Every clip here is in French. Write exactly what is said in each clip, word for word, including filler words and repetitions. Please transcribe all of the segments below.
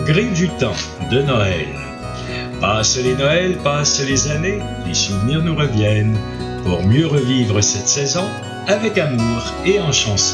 gré du temps de Noël. Passent les Noëls, passent les années, les souvenirs nous reviennent pour mieux revivre cette saison avec amour et en chanson.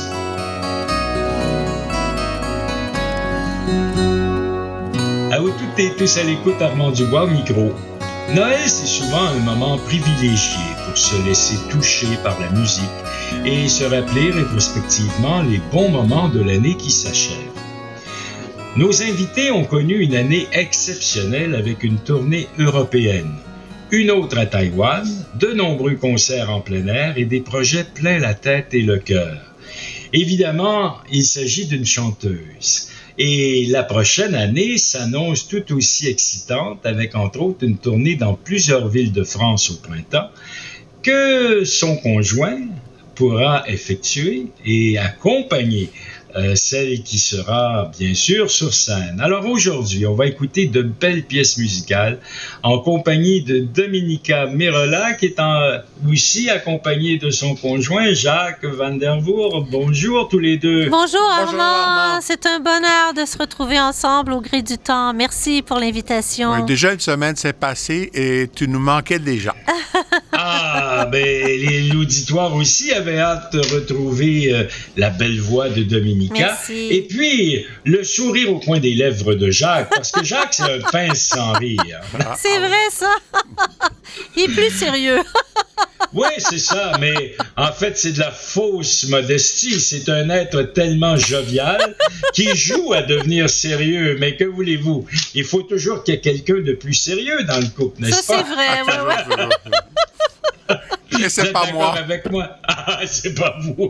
À vous toutes et tous à l'écoute, Armand Dubois au micro. Noël, c'est souvent un moment privilégié pour se laisser toucher par la musique et se rappeler rétrospectivement les bons moments de l'année qui s'achève. Nos invités ont connu une année exceptionnelle avec une tournée européenne, une autre à Taïwan, de nombreux concerts en plein air et des projets plein la tête et le cœur. Évidemment, il s'agit d'une chanteuse. Et la prochaine année s'annonce tout aussi excitante avec entre autres une tournée dans plusieurs villes de France au printemps que son conjoint pourra effectuer et accompagner euh, celle qui sera bien sûr sur scène. Alors aujourd'hui, on va écouter de belles pièces musicales en compagnie de Dominica Mirola qui est en, aussi accompagnée de son conjoint Jacques Van der Voort. Bonjour tous les deux. Bonjour Armand, Bonjour, Armand. C'est un bonheur de se retrouver ensemble au gré du temps. Merci pour l'invitation. Ouais, déjà une semaine s'est passée et tu nous manquais déjà. Ah, ben les, l'auditoire aussi avait hâte de retrouver euh, la belle voix de Dominica. Merci. Et puis, le sourire au coin des lèvres de Jacques, parce que Jacques, c'est un pince sans rire. C'est vrai ça. Il est plus sérieux. Oui, c'est ça, mais en fait, c'est de la fausse modestie. C'est un être tellement jovial qui joue à devenir sérieux. Mais que voulez-vous? Il faut toujours qu'il y ait quelqu'un de plus sérieux dans le couple, n'est-ce Ça pas? c'est vrai. Ouais, ouais. Et c'est pas moi. Avec moi. Ah, c'est pas vous.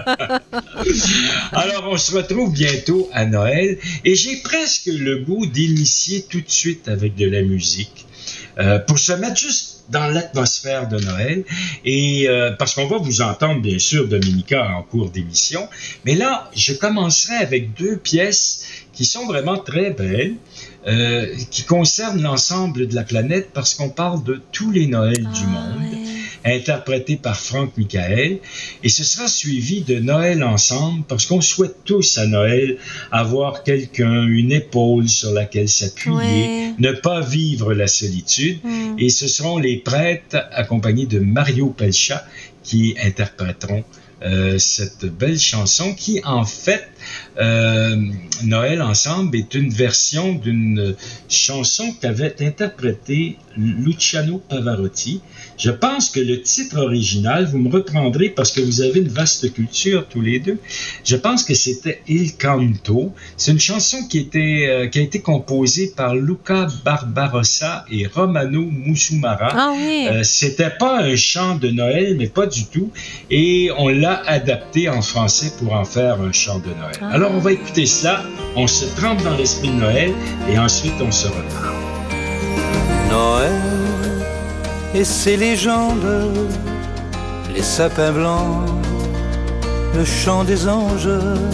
Alors, on se retrouve bientôt à Noël et j'ai presque le goût d'initier tout de suite avec de la musique euh, pour se mettre juste dans l'atmosphère de Noël et euh, parce qu'on va vous entendre bien sûr Dominica en cours d'émission, mais là, je commencerai avec deux pièces qui sont vraiment très belles. Euh, qui concernent l'ensemble de la planète parce qu'on parle de tous les Noëls Ah, du monde, ouais. interprété par Franck Michael, et ce sera suivi de Noël ensemble parce qu'on souhaite tous à Noël avoir quelqu'un, une épaule sur laquelle s'appuyer, Ouais. ne pas vivre la solitude, Mm. et ce seront les prêtres accompagnés de Mario Pelcha qui interpréteront Euh, cette belle chanson qui, en fait, euh, Noël ensemble est une version d'une chanson qu'avait interprétée Luciano Pavarotti. Je pense que le titre original, vous me reprendrez parce que vous avez une vaste culture tous les deux, je pense que c'était Il Canto. C'est une chanson qui, était, euh, qui a été composée par Luca Barbarossa et Romano Musumara. Ah oui. Euh, c'était pas un chant de Noël, mais pas du tout. Et on l'a adapté en français pour en faire un chant de Noël. Ah. Alors, on va écouter ça. On se trempe dans l'esprit de Noël et ensuite, on se reparle. Noël et ses légendes, les sapins blancs, le chant des anges.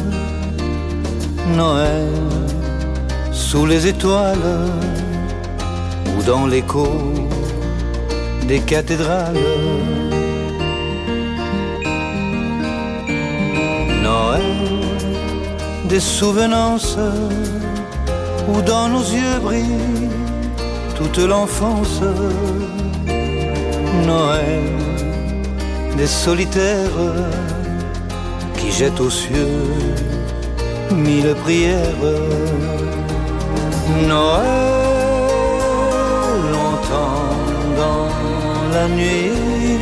Noël sous les étoiles ou dans l'écho des cathédrales. Noël, des souvenances où dans nos yeux brille toute l'enfance. Noël, des solitaires qui jettent aux cieux mille prières. Noël, longtemps dans la nuit,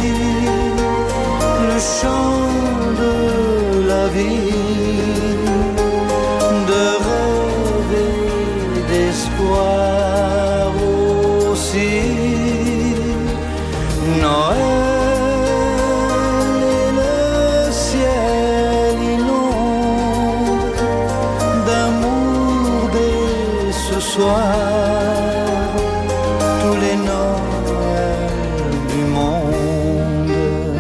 le chant de la vie, de rêve et d'espoir aussi. Noël et le ciel inonde d'amour dès ce soir tous les Noëls du monde.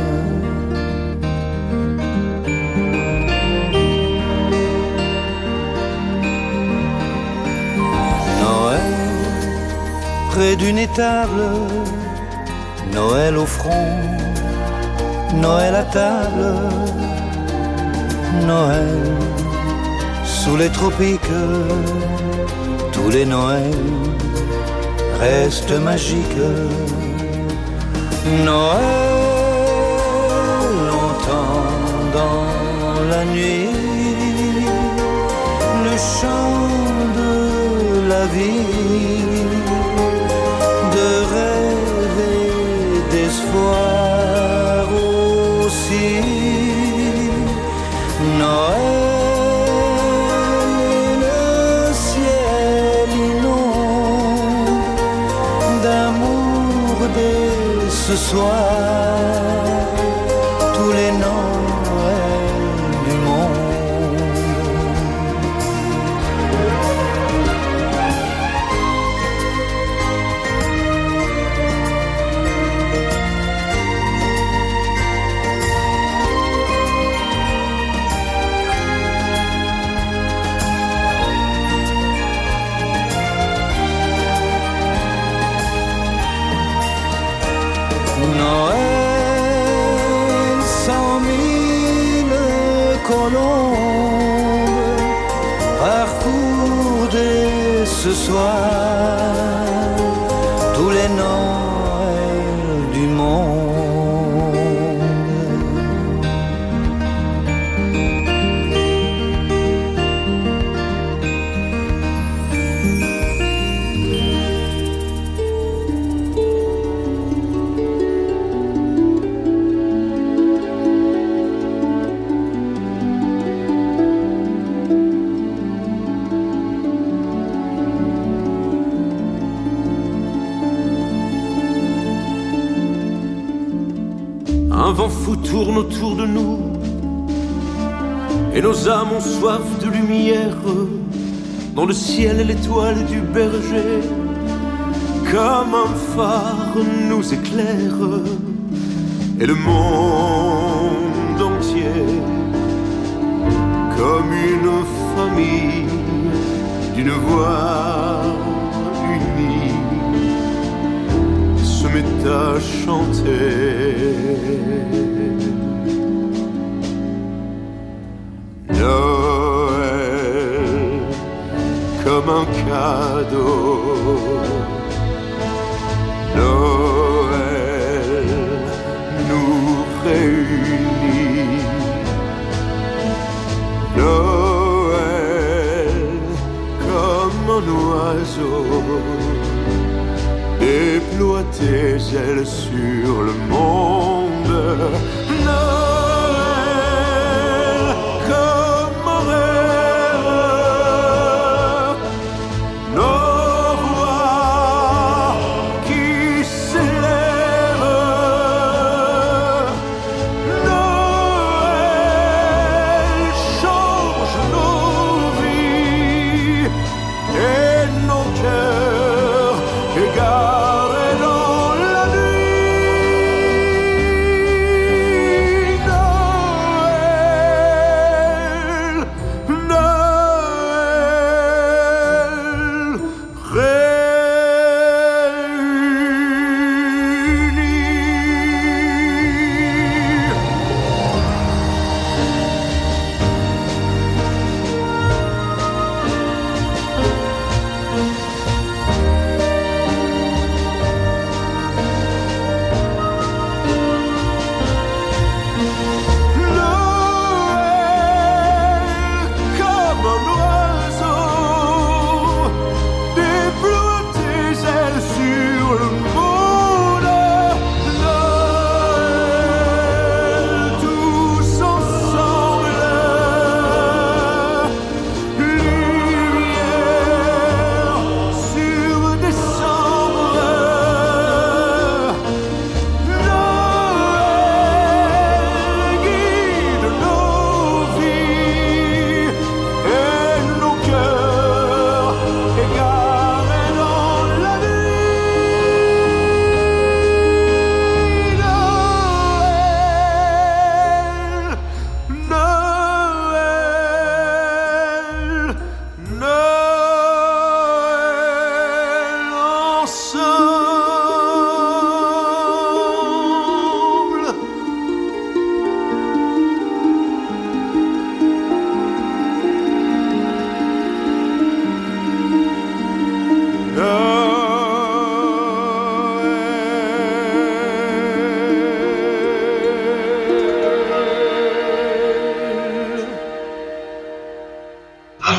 Noël près d'une étable, Noël au front, Noël à table, Noël sous les tropiques, tous les Noëls restent magiques. Noël, longtemps dans la nuit, le chant de la vie, de rêve et d'espoir aussi. Noël, le ciel inonde d'amour dès ce soir, tous les Noëls du monde. Noël, cent mille colombes parcourent dès ce soir tous les Noëls du monde. Un vent fou tourne autour de nous et nos âmes ont soif de lumière. Dans le ciel, l'étoile du berger, comme un phare, nous éclaire. Et le monde entier, comme une famille d'une voix unie, se met à chanter. Noël, comme un cadeau. Noël nous réunit. Noël, comme un oiseau, déploie tes ailes sur le monde. Noël, comme un rêve, nos voix qui s'élèvent. Noël change nos vies et nos cœurs égarés dans la nuit.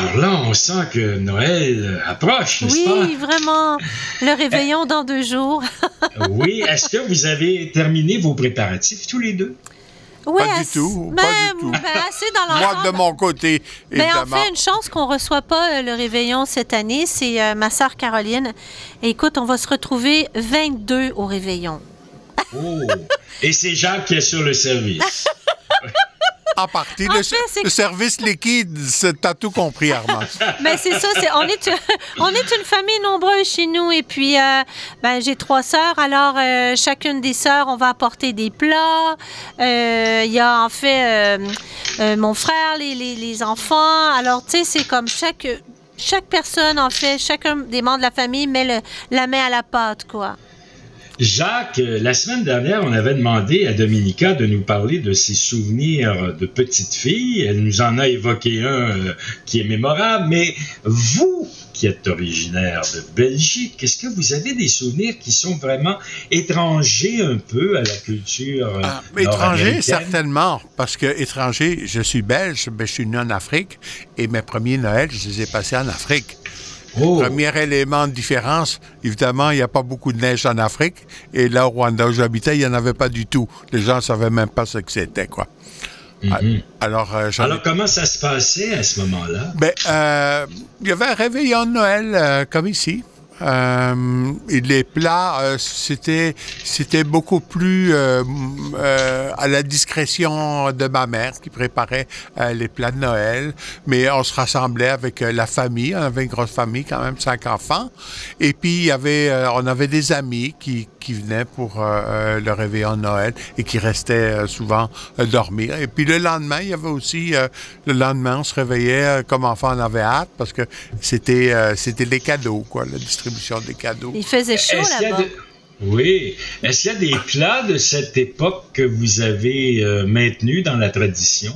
Alors là, on sent que Noël approche, n'est-ce pas? Oui, vraiment. Le réveillon dans deux jours. Oui. Est-ce que vous avez terminé vos préparatifs tous les deux? Oui, Pas du assez- tout, ben, pas du tout. ben, assez dans Moi, l'ensemble. de mon côté, Ben, évidemment. en fait, une chance qu'on ne reçoit pas euh, le réveillon cette année, c'est euh, ma sœur Caroline. Et écoute, on va se retrouver vingt-deux au réveillon. Oh! Et c'est Jacques qui est sur le service. En partie, En le, fait, c'est- le service liquide, c'est- t'as tout compris, Armand. Mais c'est ça, c'est, on, est, on est une famille nombreuse chez nous. Et puis, euh, ben, j'ai trois sœurs. Alors, euh, chacune des sœurs, on va apporter des plats. Euh, Il y a en fait euh, euh, mon frère, les, les, les enfants. Alors, tu sais, c'est comme chaque, chaque personne, en fait, chacun des membres de la famille met le, la main à la pâte, quoi. Jacques, euh, la semaine dernière, on avait demandé à Dominica de nous parler de ses souvenirs de petite fille. Elle nous en a évoqué un euh, qui est mémorable, mais vous, qui êtes originaire de Belgique, est-ce que vous avez des souvenirs qui sont vraiment étrangers un peu à la culture euh, Ah, étranger, nord-américaine? certainement, parce que étranger, je suis belge, mais je suis né en Afrique, et mes premiers Noëls, je les ai passés en Afrique. Oh. Premier élément de différence, évidemment, il n'y a pas beaucoup de neige en Afrique, et là, au Rwanda où j'habitais, il n'y en avait pas du tout. Les gens ne savaient même pas ce que c'était, quoi. Mhm. Alors, euh, j'en ai- Alors, comment ça se passait à ce moment-là? Ben, euh, il y avait un réveillon de Noël euh, comme ici. Euh, et les plats, euh, c'était, c'était beaucoup plus euh, euh, à la discrétion de ma mère qui préparait euh, les plats de Noël. Mais on se rassemblait avec euh, la famille. On avait une grosse famille, quand même, cinq enfants. Et puis, il y avait, euh, on avait des amis qui, qui venaient pour euh, le réveillon de Noël et qui restaient euh, souvent euh, dormir. Et puis, le lendemain, il y avait aussi, euh, le lendemain, on se réveillait euh, comme enfant, on avait hâte parce que c'était, euh, c'était les cadeaux, quoi, la distribution des cadeaux. Il faisait chaud Est-ce qu'il y a là-bas. de- Oui. Est-ce qu'il y a des plats de cette époque que vous avez euh, maintenus dans la tradition?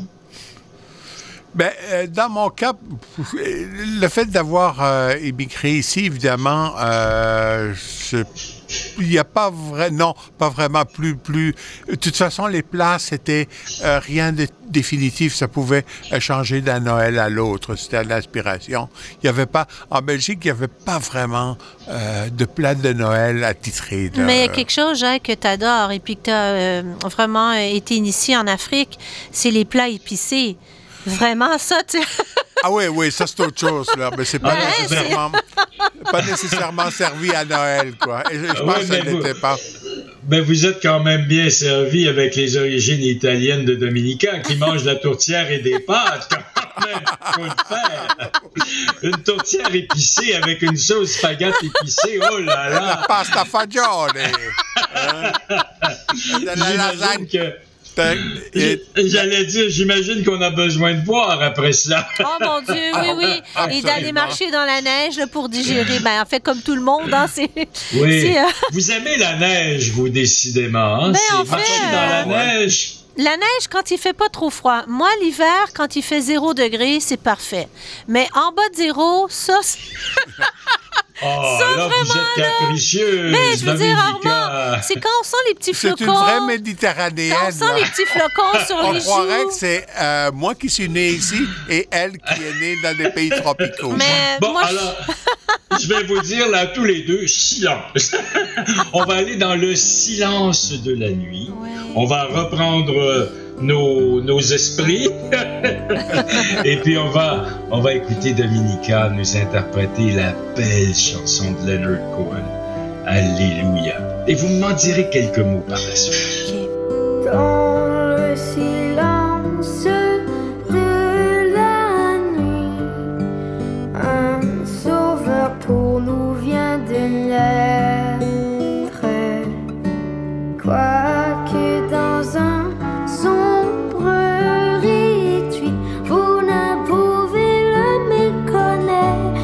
Ben, euh, dans mon cas, le fait d'avoir euh, émigré ici, évidemment, euh, je- il n'y a pas vrai, non, pas vraiment plus, plus. De toute façon, les plats, c'était euh, rien de définitif. Ça pouvait euh, changer d'un Noël à l'autre. C'était à l'inspiration. Il y avait pas, en Belgique, il n'y avait pas vraiment euh, de plat de Noël attitré. là. Mais il y a quelque chose, Jacques, que tu adores et puis que tu as vraiment euh, été initié en Afrique, c'est les plats épicés. Vraiment, ça, tu sais. Ah oui, oui, ça c'est autre chose, là. Mais c'est pas, Ouais, nécessairement, pas nécessairement servi à Noël, quoi. Et je Ah pense ouais, que ça mais vous- n'était pas. Ben, vous êtes quand même bien servi avec les origines italiennes de Dominica qui mangent de la tourtière et des pâtes. Quand même, faut le faire. Une tourtière épicée avec une sauce spaghetti épicée, oh là La là! pasta fagioli. Hein? De la J'imagine lasagne. que... T'as- et- J'allais dire, j'imagine qu'on a besoin de boire après ça. Oh mon Dieu, oui, oui. Et Absolument. d'aller marcher dans la neige là, pour digérer. Ben, en fait, comme tout le monde, hein, c'est. Oui. c'est, euh, Vous aimez la neige, vous, décidément. Hein? Ben, C'est en fait, marcher dans la euh, neige. La neige, quand il fait pas trop froid. Moi, l'hiver, quand il fait zéro degré, c'est parfait. Mais en bas de zéro, ça, c'est... Oh, Ça, là, vous êtes capricieuse, Mais je veux dire, Dominica. Armand, c'est quand on sent les petits C'est flocons. une vraie Quand on méditerranéenne. sent là. les petits flocons sur On les croirait joues. que c'est euh, moi qui suis né ici et elle qui est née dans des pays tropicaux. Mais Bon, moi, je- alors, je vais vous dire là, tous les deux, silence. On va aller dans le silence de la nuit. Ouais. On va reprendre euh, nos, nos esprits. Et puis, on va, on va écouter Dominica nous interpréter la belle chanson de Leonard Cohen. Alléluia. Et vous m'en direz quelques mots par la suite. OK. Dans le silence de la nuit, un sauveur pour nous vient de naître. Quoique dans un sombre réduit, vous ne pouvez le méconnaître.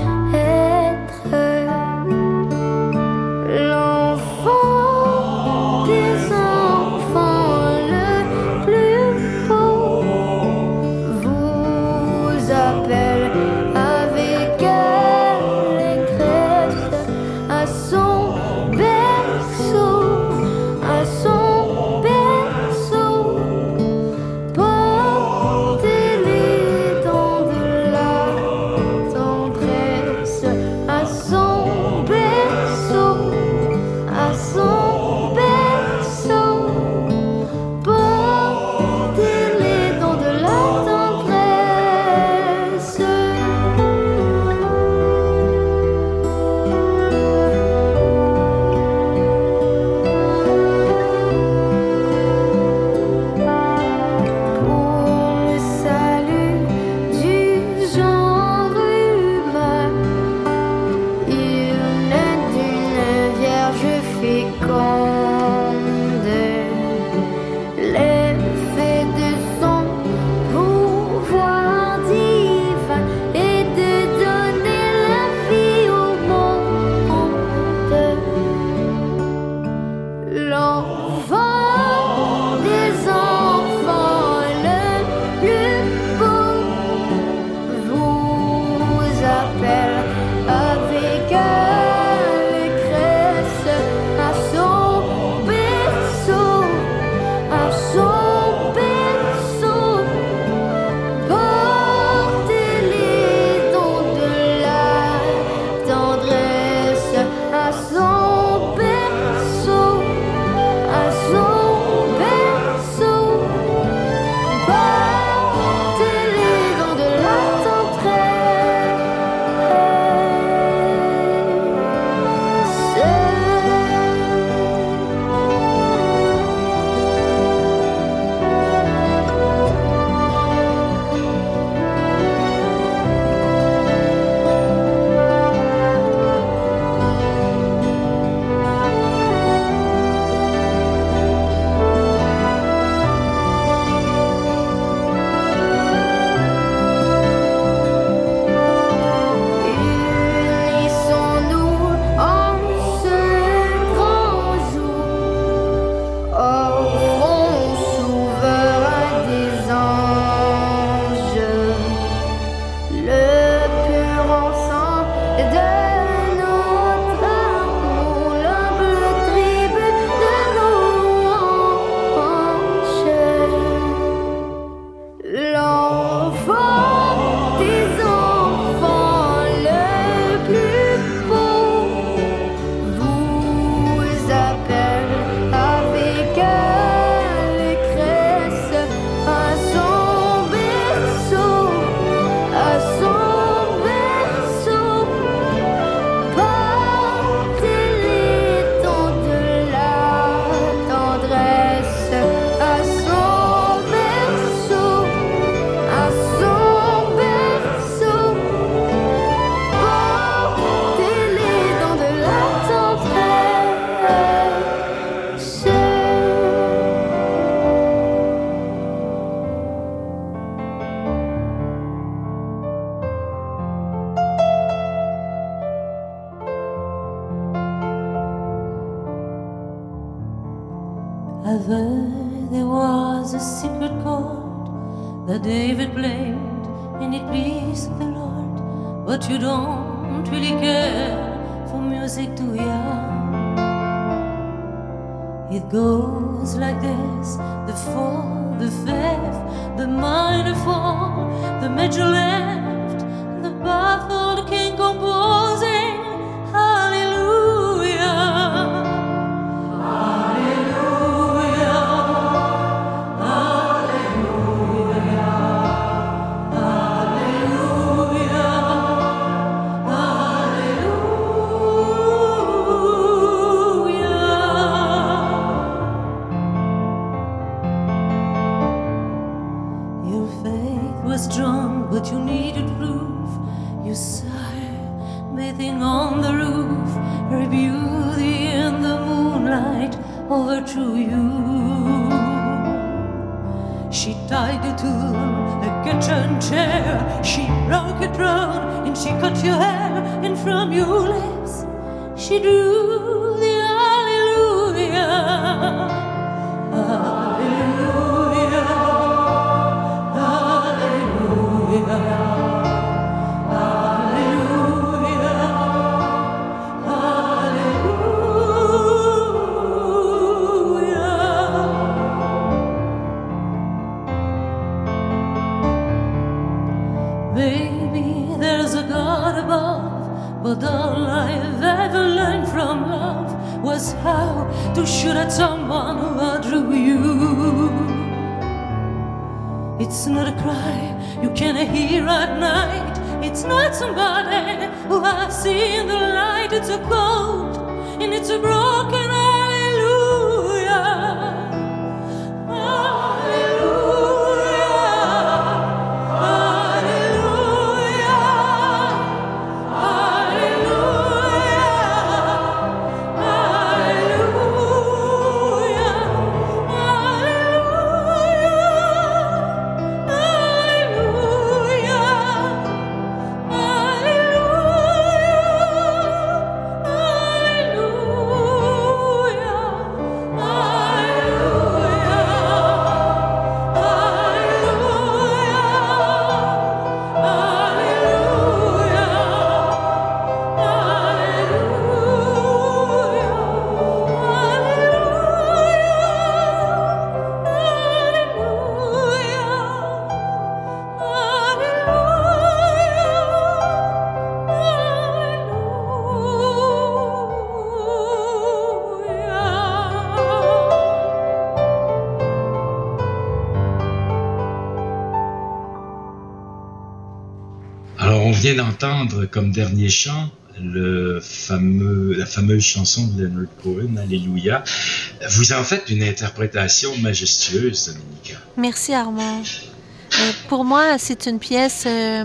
L'enfant des enfants, le David played and it pleased the Lord, but you don't really care for music, do ya? It goes like this: the fourth, the fifth, the minor fall, the major left, the baffled king composing hallelujah, hallelujah, hallelujah, hallelujah, hallelujah. Your faith was strong, but you needed proof. You sighed, bathing on the roof, her beauty in the moonlight overthrew you. She tied you to a kitchen chair, she broke your throat and she cut your hair, and from your lips she drew the hallelujah, hallelujah, hallelujah. Baby, there's a God above, but all I've ever learned from love was how to shoot at someone who outdrew you. It's not a cry you can hear at night. It's not somebody who has seen the light. It's a cold and it's a broken hallelujah. On vient d'entendre comme dernier chant le fameux, la fameuse chanson de Leonard Cohen, Alléluia. Vous en faites une interprétation majestueuse, Dominica. Merci Armand. Euh, pour moi, c'est une pièce euh,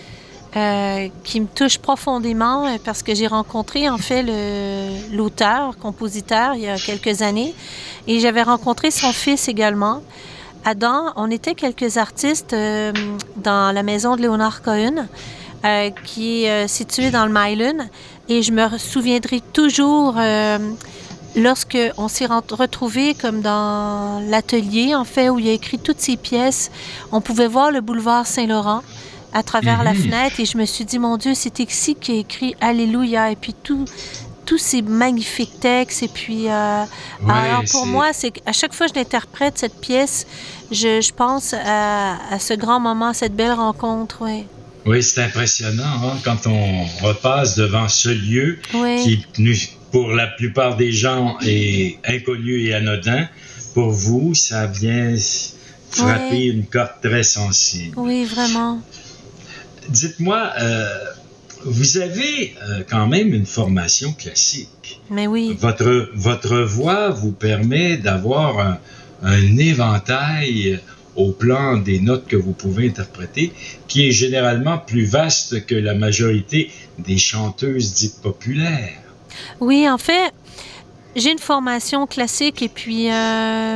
euh, qui me touche profondément euh, parce que j'ai rencontré en fait le, l'auteur, compositeur, il y a quelques années, et j'avais rencontré son fils également. Adam, on était quelques artistes euh, dans la maison de Leonard Cohen, euh, qui est euh, située dans le Milan, et je me souviendrai toujours euh, lorsque on s'est retrouvés comme dans l'atelier, en fait, où il a écrit toutes ses pièces. On pouvait voir le boulevard Saint-Laurent à travers mm-hmm. la fenêtre, et je me suis dit, mon Dieu, c'est ici qu'il a écrit Alléluia, et puis tout. tous ces magnifiques textes. Et puis, euh, ouais, alors pour c'est... moi, c'est à chaque fois que je l'interprète, cette pièce, je, je pense à, à ce grand moment, à cette belle rencontre. Ouais. Oui, c'est impressionnant hein, quand on repasse devant ce lieu oui. qui, pour la plupart des gens, est inconnu et anodin. Pour vous, ça vient frapper oui. une corde très sensible. Oui, vraiment. Dites-moi... Euh, Vous avez euh, quand même une formation classique. Mais oui. Votre, votre voix vous permet d'avoir un, un éventail au plan des notes que vous pouvez interpréter qui est généralement plus vaste que la majorité des chanteuses dites populaires. Oui, en fait, j'ai une formation classique et puis... Euh...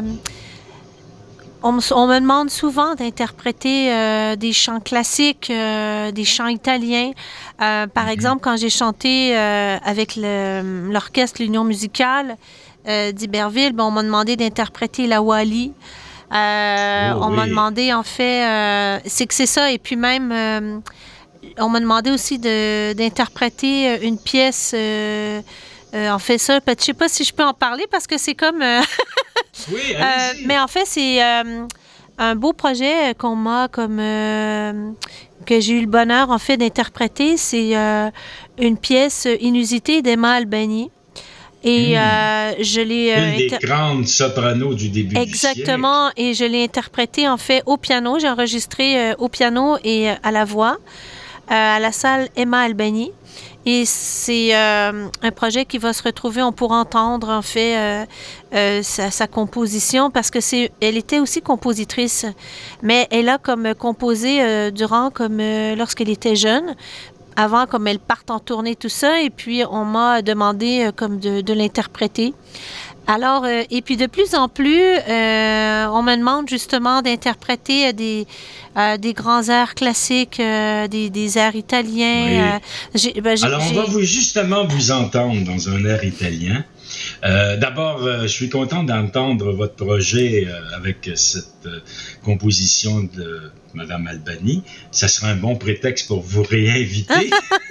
On me, on me demande souvent d'interpréter euh, des chants classiques, euh, des chants italiens. Euh, par exemple, quand j'ai chanté euh, avec le, l'orchestre L'Union musicale euh, d'Iberville, ben, on m'a demandé d'interpréter la Wally. Euh, Oh, on m'a oui. demandé, en fait, euh, c'est que c'est ça. Et puis même, euh, on m'a demandé aussi de, d'interpréter euh, une pièce. Euh, euh, on fait ça. Je sais pas si je peux en parler parce que c'est comme. euh, Oui, euh, allez-y. mais en fait, c'est euh, un beau projet qu'on m'a comme. euh, que j'ai eu le bonheur, en fait, d'interpréter. C'est euh, une pièce inusitée d'Emma Albani. Et Hmm. euh, je l'ai. euh, Une des inter- grandes sopranos du début du siècle. Exactement, et je l'ai interprété en fait au piano. J'ai enregistré euh, au piano et euh, à la voix euh, à la salle Emma Albani. Et c'est euh, un projet qui va se retrouver, on pourra entendre en fait euh, euh, sa, sa composition parce que c'est, elle était aussi compositrice, mais elle a comme composé euh, durant, comme euh, lorsqu'elle était jeune, avant comme elle parte en tournée tout ça, et puis on m'a demandé euh, comme de, de l'interpréter. Alors, euh, et puis de plus en plus, euh, on me demande justement d'interpréter euh, des, euh, des grands airs classiques, euh, des, des airs italiens. Oui. euh, j'ai, ben, j'ai- Alors, on va j'ai- vous, justement vous entendre dans un air italien. Euh, D'abord, euh, je suis content d'entendre votre projet euh, avec cette euh, composition de Madame Albani. Ça sera un bon prétexte pour vous réinviter.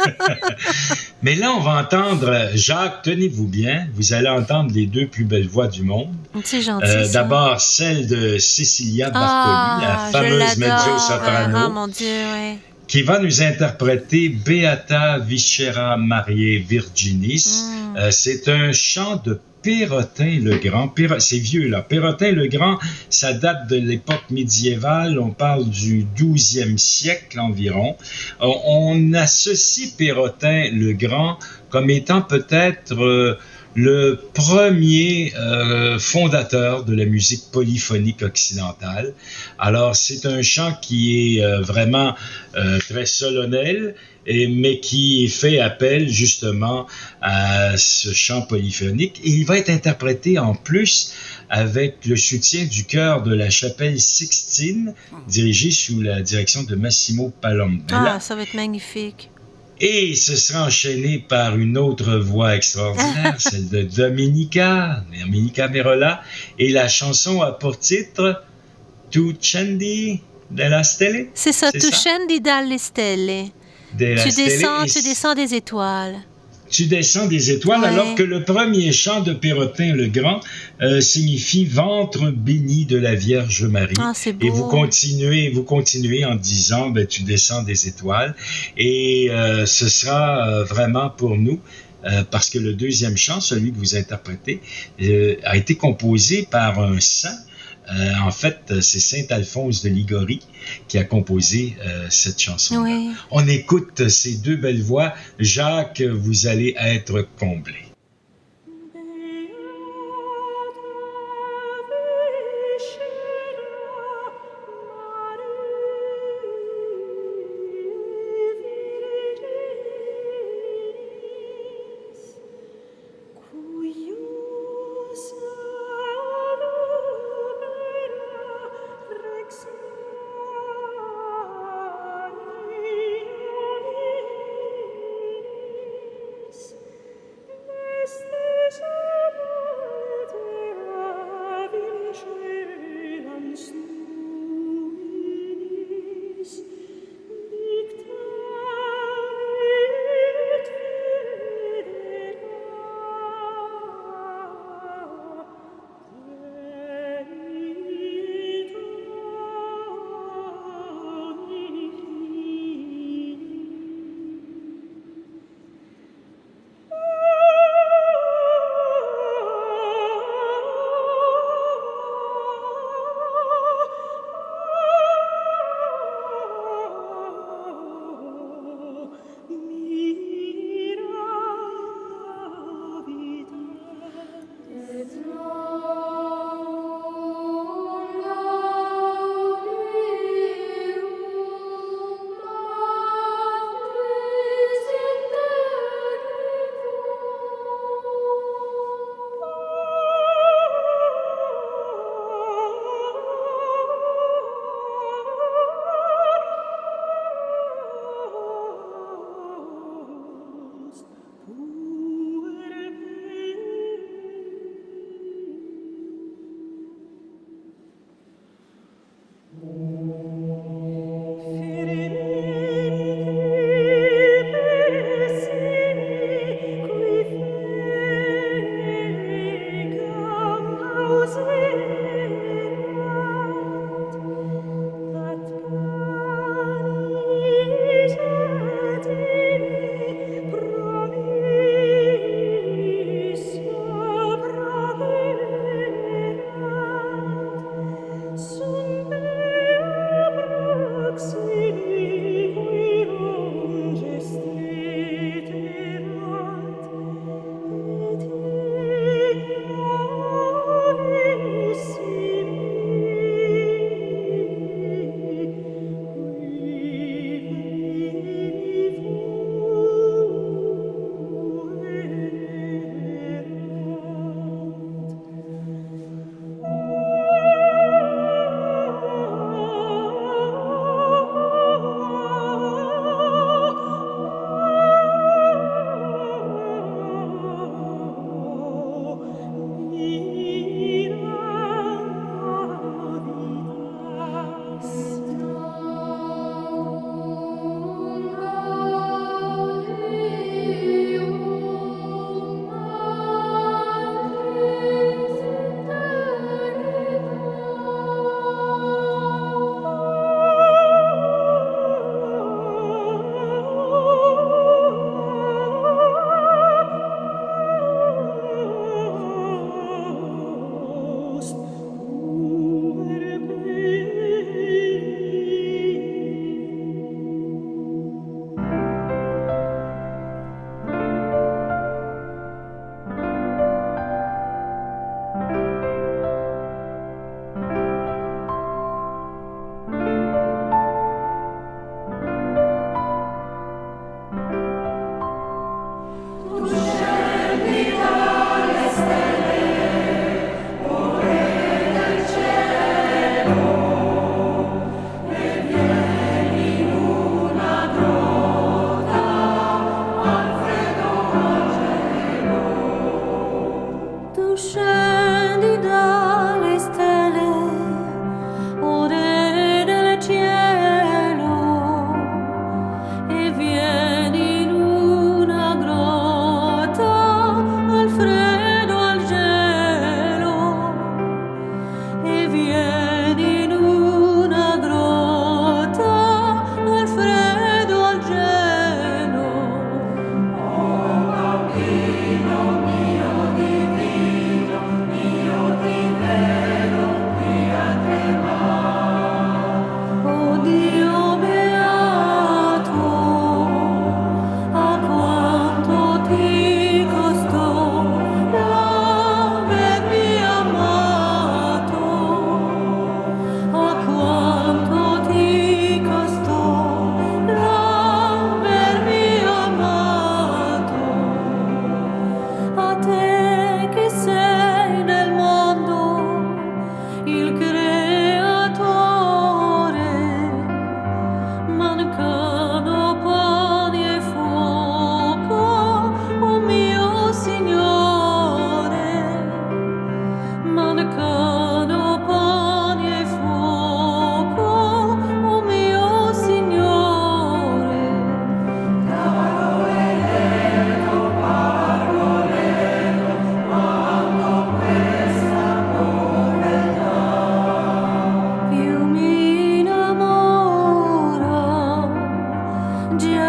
Mais là, on va entendre euh, Jacques, tenez-vous bien, vous allez entendre les deux plus belles voix du monde. C'est gentil, Euh, ça. D'abord, celle de Cecilia Bartoli, la Ah, je fameuse l'adore. mezzo-soprano, Ah, mon Dieu, oui. qui va nous interpréter Beata Viscera Mariae Virginis. Mm. Euh, c'est un chant de Pérotin le Grand. Péro- C'est vieux, là. Pérotin le Grand, ça date de l'époque médiévale. On parle du douzième siècle environ. On, on associe Pérotin le Grand comme étant peut-être euh, le premier euh, fondateur de la musique polyphonique occidentale. Alors, c'est un chant qui est euh, vraiment euh, très solennel, et, mais qui fait appel justement à ce chant polyphonique. Et il va être interprété en plus avec le soutien du chœur de la chapelle Sixtine, dirigé sous la direction de Massimo Palombella. Ah, ça va être magnifique. Et ce sera enchaîné par une autre voix extraordinaire, celle de Domenica, Domenica Merola, et la chanson a pour titre Tu scendi della stelle. C'est ça, C'est tu ça? scendi dalle stelle. Della Tu stelle. descends, Et tu descends des étoiles. Tu descends des étoiles, Ouais. alors que le premier chant de Pérotin le Grand euh, signifie ventre béni de la Vierge Marie. Ah, c'est beau. Et vous continuez, vous continuez en disant, ben, tu descends des étoiles. Et euh, ce sera euh, vraiment pour nous, euh, parce que le deuxième chant, celui que vous interprétez, euh, a été composé par un saint. Euh, en fait, c'est Saint Alphonse de Ligorie qui a composé euh, cette chanson. Oui. On écoute ces deux belles voix. Jacques, vous allez être comblé. Rex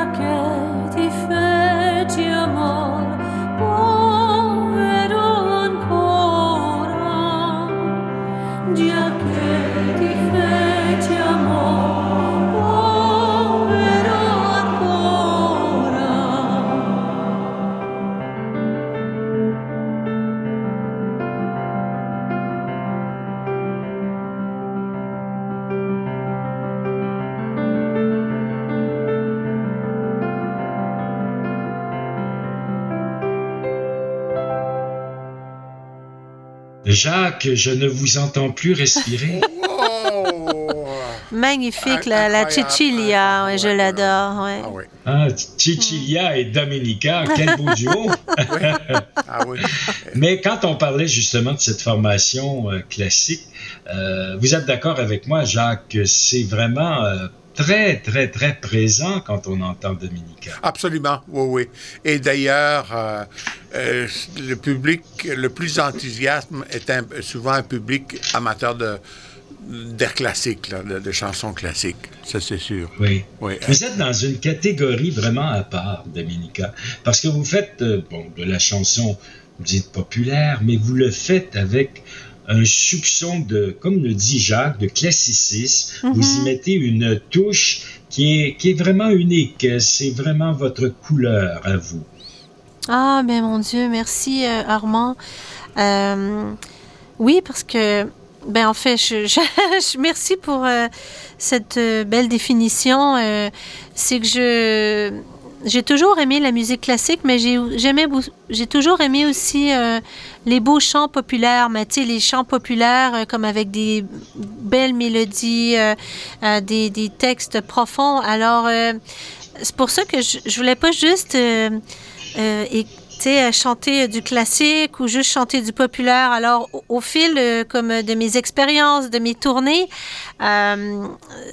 già che ti feci amor, povero ancora, già che ti feci amor, povero ancora. Jacques, je ne vous entends plus respirer. Oh! Magnifique, la, la Incroyable, Cecilia, ouais, je ouais, l'adore. Ouais. Ah oui. Ah, Cecilia et Domenica, quel beau duo! Oui. Ah oui. Mais quand on parlait justement de cette formation euh, classique, euh, vous êtes d'accord avec moi, Jacques, que c'est vraiment euh, très, très, très présent quand on entend Domenica. Absolument, oui, oui. Et d'ailleurs, euh, euh, le public le plus enthousiaste est un- souvent un public amateur de d'air classique, là, de, de chansons classiques. Ça, c'est sûr. Oui. Oui. Vous êtes dans une catégorie vraiment à part, Domenica, parce que vous faites euh, bon, de la chanson, vous dites populaire, mais vous le faites avec un soupçon de, comme le dit Jacques, de classicisme. Mhm. Vous y mettez une touche qui est, qui est vraiment unique. C'est vraiment votre couleur à vous. Ah, ben mon Dieu, merci euh, Armand. Euh, oui, parce que, ben en fait, je, je- je- merci pour euh, cette euh, belle définition. Euh, c'est que je j'ai toujours aimé la musique classique, mais j'ai j'aimais beau- j'ai toujours aimé aussi euh, les beaux chants populaires, mais tu sais, les chants populaires euh, comme avec des belles mélodies, euh, euh, des, des textes profonds. Alors, euh, c'est pour ça que je, je voulais pas juste euh, euh, et, tu sais, chanter du classique ou juste chanter du populaire. Alors, au, au fil euh, comme de mes expériences, de mes tournées, euh,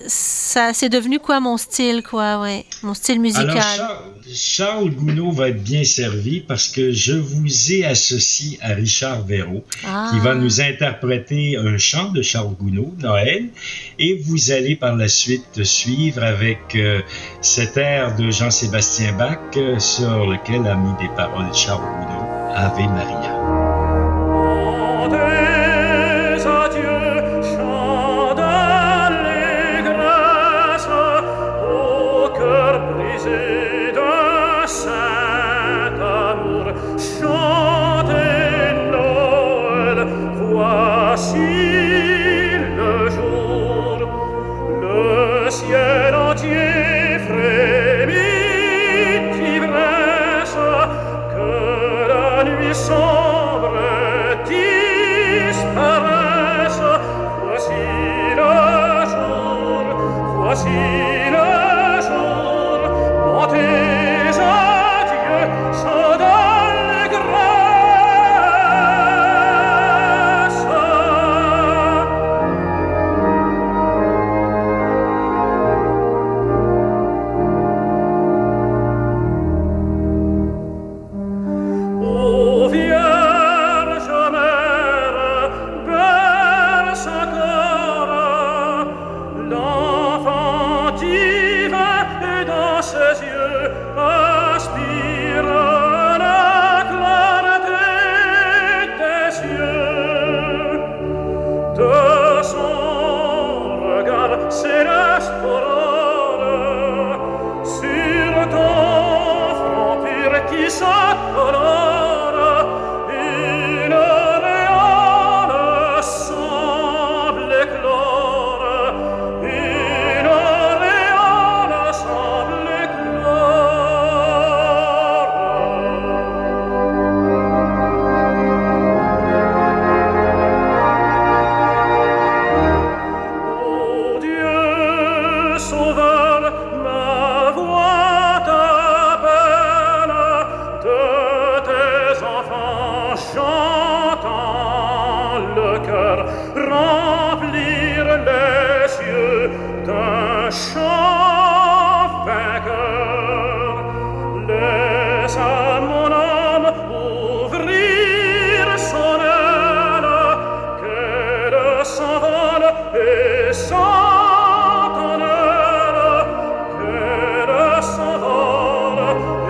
ça c'est devenu quoi mon style, quoi, ouais, mon style musical. Alors, Charles, Charles Gounod va être bien servi parce que je vous ai associé à Richard Verreau, Ah. qui va nous interpréter un chant de Charles Gounod, Noël, et vous allez par la suite suivre avec euh, cet air de Jean-Sébastien Bach euh, sur lequel a mis des paroles Charles Gounod, Ave Maria. Chantez à Dieu, chant d'allégresse, au cœur brisé d'un saint amour. Chantez Noël, voici le jour, le ciel entier frémit d'ivresse, que la nuit sombre disparaisse. Voici le jour, voici le jour, montez à Dieu, chant d'allégresse. Ô Vierge Mère, berce encore l'enfant divin, et dans ses yeux aspire la clarté des cieux. De son regard céleste aurore, sur ton front pur qui s'acolore, une auréole semble éclore, une auréole semble éclore. Ô Dieu sauveur, ma voix t'appelle, de tes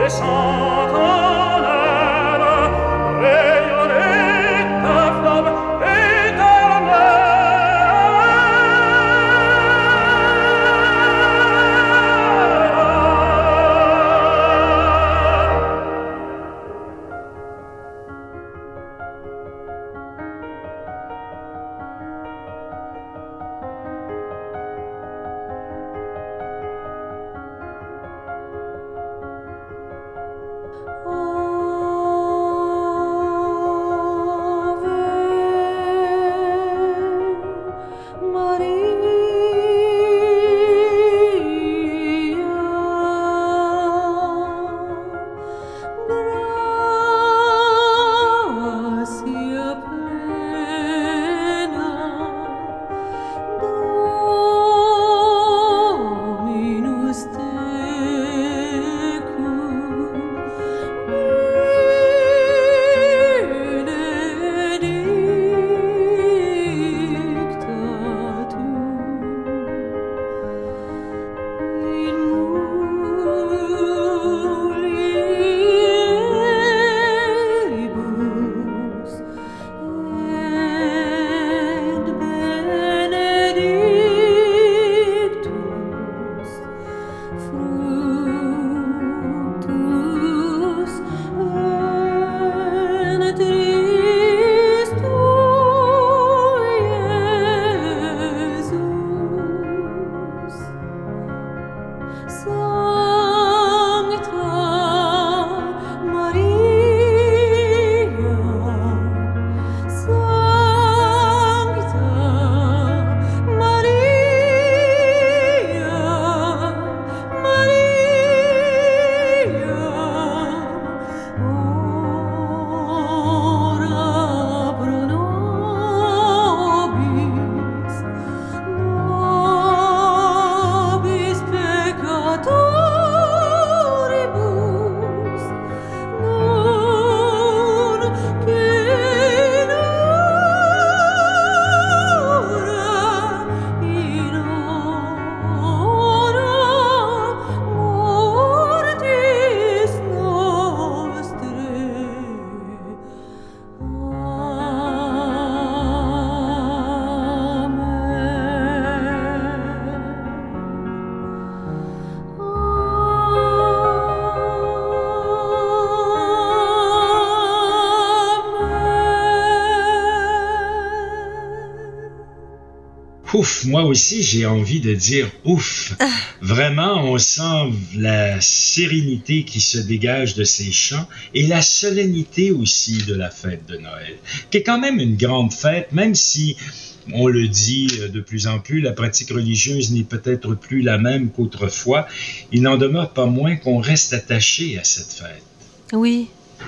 Ouf, moi aussi j'ai envie de dire ouf. Vraiment, on sent la sérénité qui se dégage de ces chants et la solennité aussi de la fête de Noël, qui est quand même une grande fête, même si, on le dit de plus en plus, la pratique religieuse n'est peut-être plus la même qu'autrefois. Il n'en demeure pas moins qu'on reste attaché à cette fête. Oui,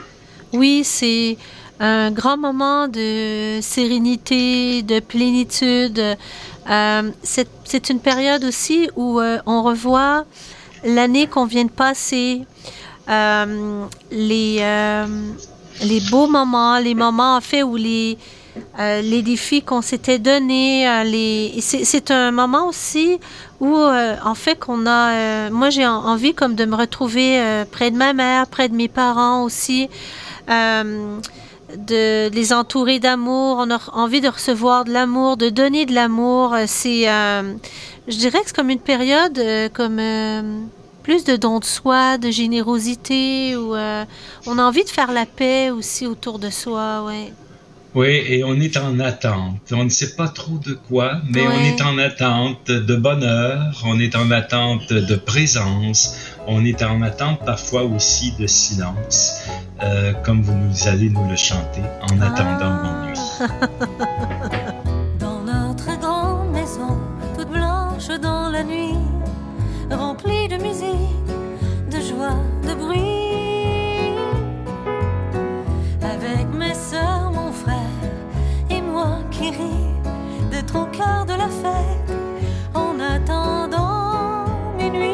oui, c'est un grand moment de sérénité, de plénitude. Euh, c'est, c'est une période aussi où euh, on revoit l'année qu'on vient de passer, euh, les, euh, les beaux moments, les moments en fait où les, euh, les défis qu'on s'était donnés, euh, les, c'est, c'est un moment aussi où euh, en fait qu'on a, euh, moi j'ai envie comme de me retrouver euh, près de ma mère, près de mes parents aussi. Euh, de les entourer d'amour, on a envie de recevoir de l'amour, de donner de l'amour. C'est, euh, je dirais que c'est comme une période euh, comme euh, plus de don de soi, de générosité, où euh, on a envie de faire la paix aussi autour de soi, ouais. Oui, et on est en attente. On ne sait pas trop de quoi, mais Ouais. on est en attente de bonheur, on est en attente de présence, on est en attente parfois aussi de silence, euh, comme vous nous allez nous le chanter, en attendant minuit. Dans notre grande maison, toute blanche dans la nuit, remplie de musique, de joie, de bruit, avec mes sœurs, mon frère et moi qui ris d'être au cœur de la fête, en attendant minuit.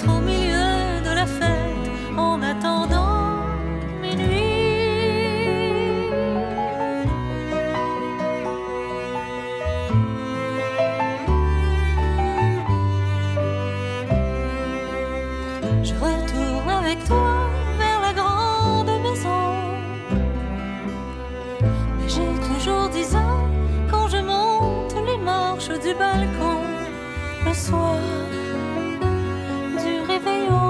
être au milieu de la fête en attendant minuit. Je retourne avec toi vers la grande maison, mais j'ai toujours dix ans quand je monte les marches du balcon le soir du réveillon.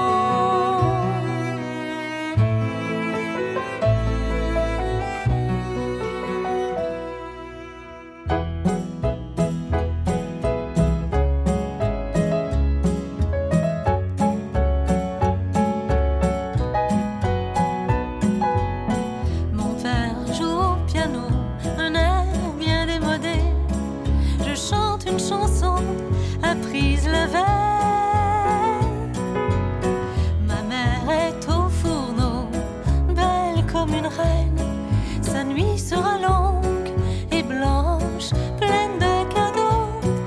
Mon père joue au piano un air bien démodé. Je chante une chanson apprise la veille. Ma mère est au fourneau, belle comme une reine. Sa nuit sera longue et blanche, pleine de cadeaux.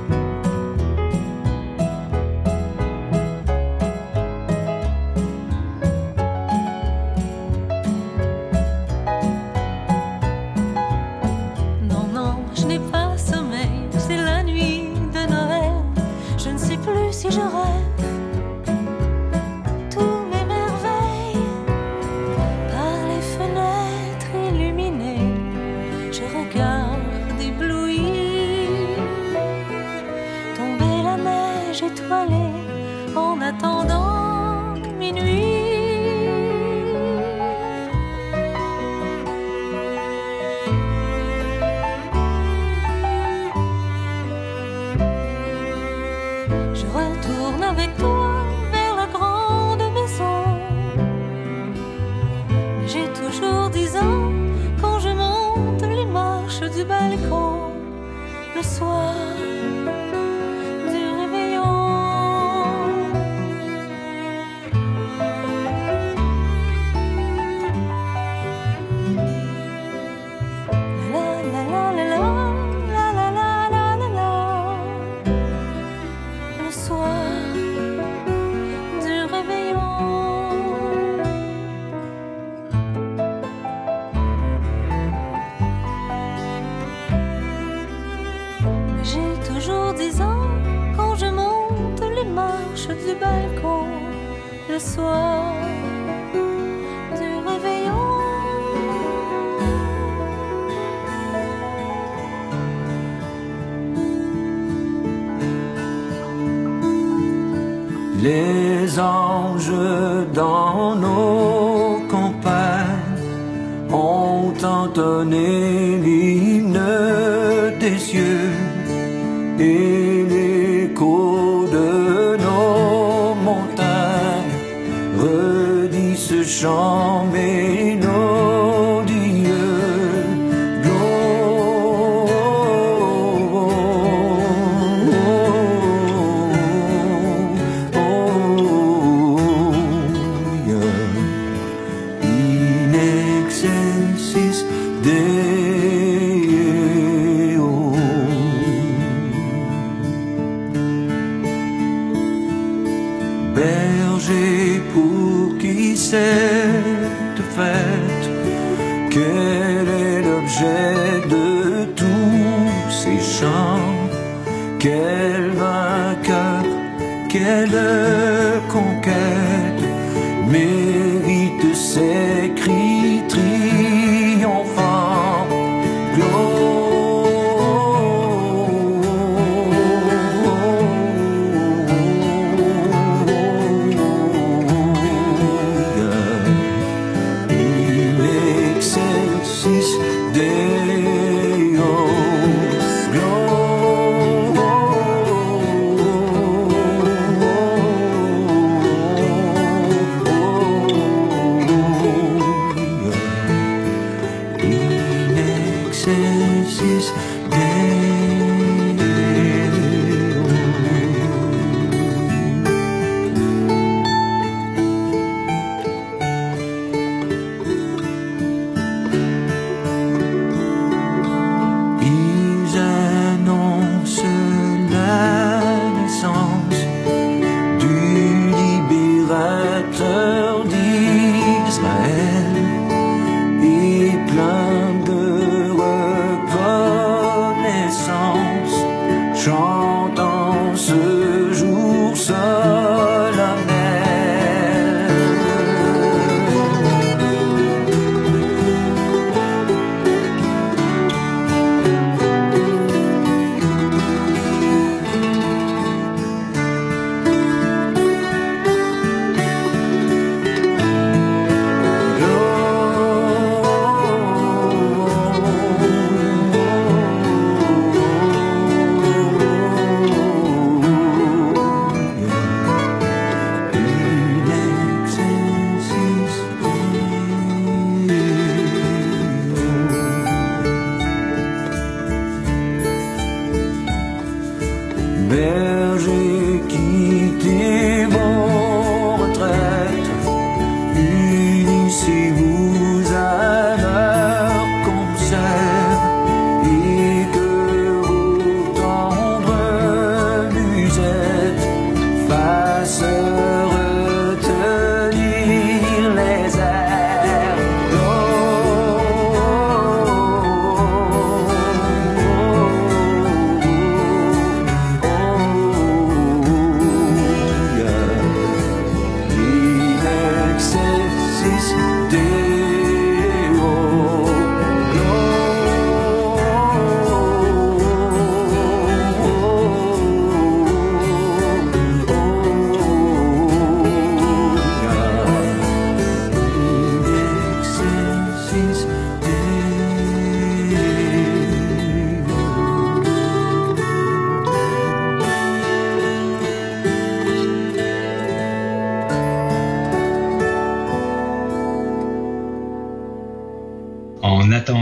Non, non, je n'ai pas sommeil, c'est la nuit de Noël. Je ne sais plus si je rêve tous mes merveilles. Par les fenêtres illuminées, je regarde ébloui tomber la neige étoilée en attendant minuit. Je retourne avec toi vers la grande maison, mais j'ai toujours dix ans quand je monte les marches du balcon le soir du réveillon. La la la la la la la la la la la. Le soir du réveillon. Mais j'ai toujours dix ans quand je monte les marches du balcon le soir du réveillon. Les anges dans nos campagnes ont entonné l'hymne des cieux, et l'écho de nos montagnes redit ce chant mélodieux. In excelsis Deo. Berger pour qui cette fête, quel est l'objet de tous ces chants? Quel vainqueur, quelle conquête mérite ces cris triomphants? In excelsis Deo.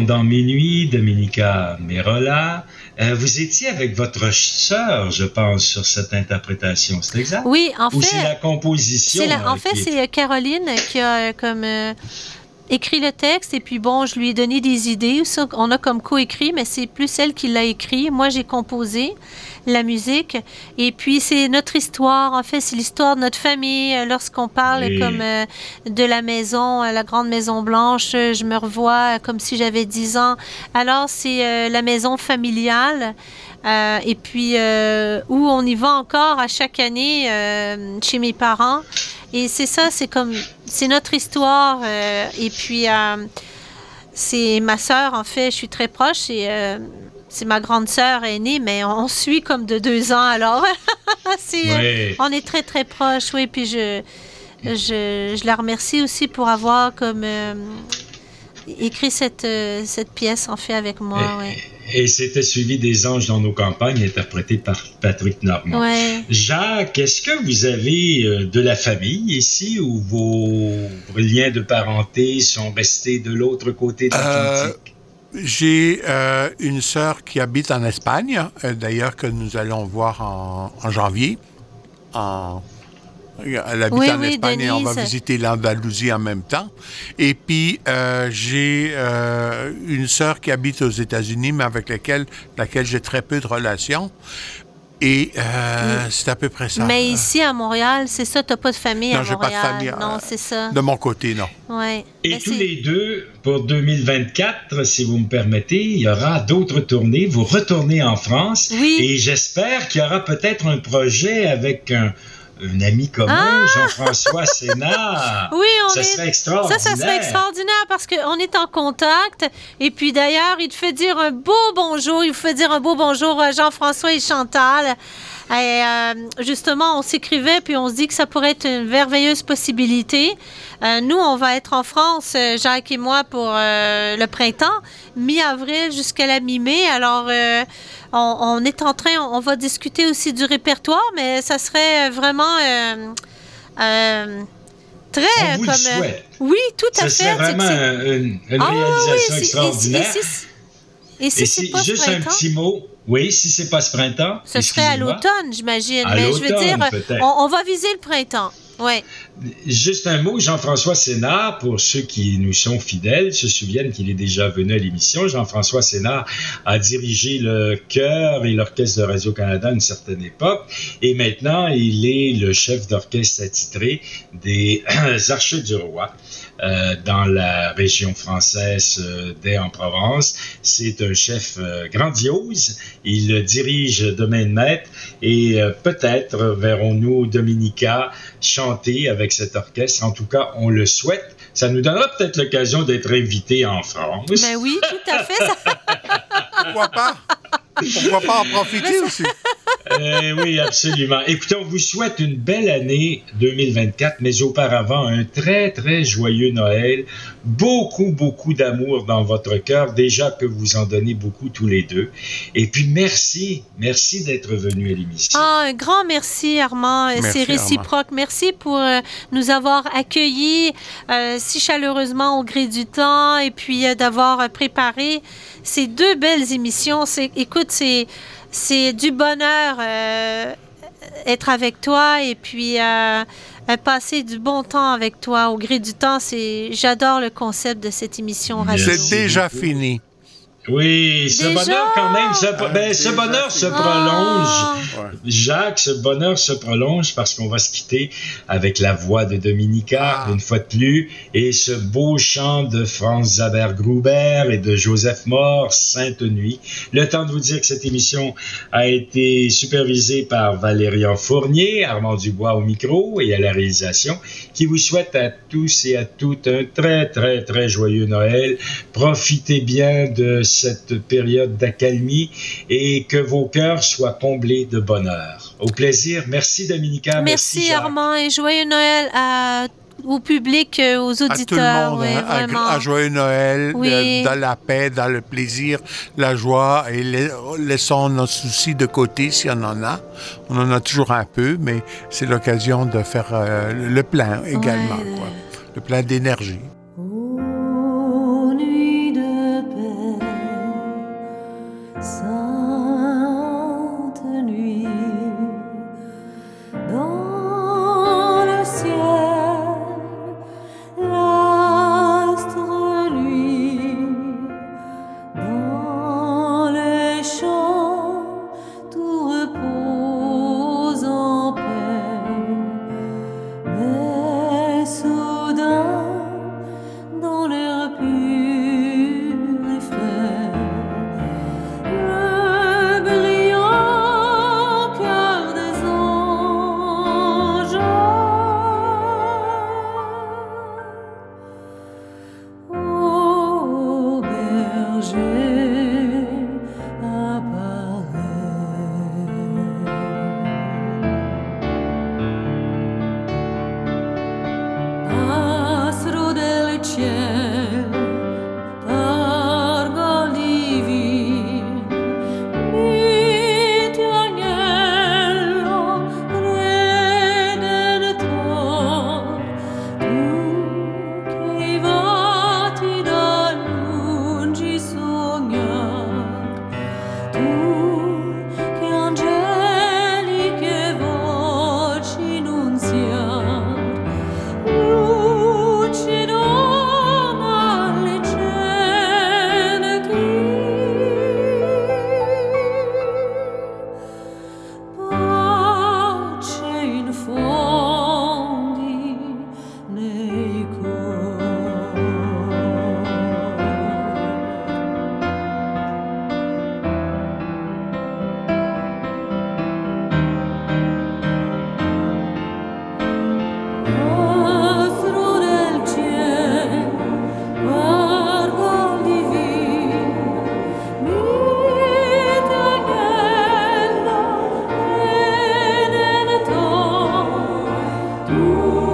Pendant mes nuits, Dominica Merola. Euh, vous étiez avec votre sœur, je pense, sur cette interprétation, c'est exact? Oui, en fait... Ou c'est la composition? C'est la, en euh, fait, qui est- c'est Caroline qui a euh, comme... euh, écrit le texte et puis bon, je lui ai donné des idées. Ça, on a comme coécrit, mais c'est plus elle qui l'a écrit. Moi, j'ai composé la musique. Et puis, c'est notre histoire. En fait, c'est l'histoire de notre famille. Euh, Lorsqu'on parle Oui. comme euh, de la maison, euh, la grande maison blanche, euh, je me revois euh, comme si j'avais dix ans. Alors, c'est euh, la maison familiale. Euh, et puis, euh, où on y va encore à chaque année euh, chez mes parents. Et c'est ça, c'est comme, c'est notre histoire. euh, et puis, euh, c'est ma sœur, en fait, je suis très proche. Et, euh, c'est ma grande sœur aînée, mais on suit comme de deux ans. Alors, c'est, euh, Oui. on est très, très proches. Oui, puis je, je, je la remercie aussi pour avoir comme euh, écrit cette, euh, cette pièce, en fait, avec moi. Ouais. Et c'était suivi des Anges dans nos campagnes, interprété par Patrick Normand. Ouais. Jacques, est-ce que vous avez euh, de la famille ici ou vos liens de parenté sont restés de l'autre côté de l'Atlantique? J'ai euh, une sœur qui habite en Espagne, euh, d'ailleurs que nous allons voir en, en janvier. En, elle habite Oui, en oui, Espagne et on va Denise. visiter l'Andalousie en même temps. Et puis, euh, j'ai euh, une sœur qui habite aux États-Unis, mais avec laquelle, laquelle j'ai très peu de relations. Et euh, c'est à peu près ça. Mais ici, à Montréal, c'est ça, t'as pas de famille Non, à j'ai pas de Montréal. famille, euh, Non, c'est ça. De mon côté, non. Ouais. Et Mais tous c'est- les deux, pour deux mille vingt-quatre, si vous me permettez, il y aura d'autres tournées. Vous retournez en France. Oui. Et j'espère qu'il y aura peut-être un projet avec un, un ami commun, Ah! Jean-François Sénard. Oui, on Ça est... serait extraordinaire. Ça, ça serait extraordinaire parce qu'on est en contact. Et puis d'ailleurs, il te fait dire un beau bonjour. Il vous fait dire un beau bonjour à Jean-François et Chantal. Et, euh, justement, on s'écrivait puis on se dit que ça pourrait être une merveilleuse possibilité. Euh, nous, on va être en France, euh, Jacques et moi, pour euh, le printemps, mi-avril jusqu'à la mi-mai. Alors, euh, on, on est en train, on, on va discuter aussi du répertoire, mais ça serait vraiment euh, euh, très On vous le comme. euh, souhaite. oui, tout à Ce fait. serait C'est- vraiment c'est- une, une Ah oui, oui, réalisation oui, c'est- extraordinaire. Et, si- et si Et c'est si, pas ce juste un printemps? petit mot, oui, si c'est pas ce printemps, Ce serait à excusez-moi. l'automne, j'imagine. À Mais je veux l'automne, dire, peut-être. on, on va viser le printemps. Oui. Juste un mot, Jean-François Sénard, pour ceux qui nous sont fidèles, se souviennent qu'il est déjà venu à l'émission. Jean-François Sénard a dirigé le chœur et l'orchestre de Radio-Canada à une certaine époque, et maintenant il est le chef d'orchestre attitré des Archers du Roi. Euh, dans la région française euh, des en Provence. C'est un chef euh, grandiose. Il dirige Domaine Maître et euh, peut-être verrons-nous Dominica chanter avec cet orchestre. En tout cas, on le souhaite. Ça nous donnera peut-être l'occasion d'être invités en France. Mais oui, tout à fait. Ça- Pourquoi pas? Pourquoi pas en profiter aussi? Euh, oui, absolument. Écoutez, on vous souhaite une belle année deux mille vingt-quatre, mais auparavant, un très, très joyeux Noël. Beaucoup, beaucoup d'amour dans votre cœur. Déjà que vous en donnez beaucoup tous les deux. Et puis, merci. Merci d'être venu à l'émission. Ah, un grand merci, Armand. Euh, Merci, C'est réciproque. Merci pour euh, nous avoir accueillis euh, si chaleureusement au gré du temps et puis euh, d'avoir euh, préparé ces deux belles émissions. C'est, écoute, c'est, c'est du bonheur euh, être avec toi et puis euh, euh, passer du bon temps avec toi au gré du temps. C'est, j'adore le concept de cette émission radio. Merci C'est déjà beaucoup. fini. Oui, ce Déjà? bonheur quand même, ce, Ah, ben, ce déjà, bonheur c'est- se prolonge. Ah. Ouais. Jacques, ce bonheur se prolonge parce qu'on va se quitter avec la voix de Dominica, Ah. une fois de plus, et ce beau chant de Franz Zaber-Gruber et de Joseph Moore, Sainte Nuit. Le temps de vous dire que cette émission a été supervisée par Valérian Fournier, Armand Dubois au micro et à la réalisation, qui vous souhaite à tous et à toutes un très, très, très joyeux Noël. Profitez bien de cette période d'accalmie et que vos cœurs soient comblés de bonheur. Au plaisir. Merci Dominica. Merci, Merci, Jacques. Armand, et joyeux Noël à, au public, euh, aux À tout le auditeurs. monde, Oui, hein, un, vraiment. un joyeux Noël, Oui. euh, dans la paix, dans le plaisir, la joie, et la- laissons nos soucis de côté s'il y en a. On en a toujours un peu, mais c'est l'occasion de faire euh, le plein également, Ouais. quoi. Le plein d'énergie. Ô nuit de paix, Et soudain, dans l'air pur et frais, le brillant cœur des anges. Ô berger, apparaît. Astro del ciel, pargol divin, mite agnello redentor, tu che vati da lungi sognar, tu che angeliche voci nunziar, luce dona alle ceneri, pace infondi nei cori. Astro del ciel, pargol divin, mite agnello redentor, tu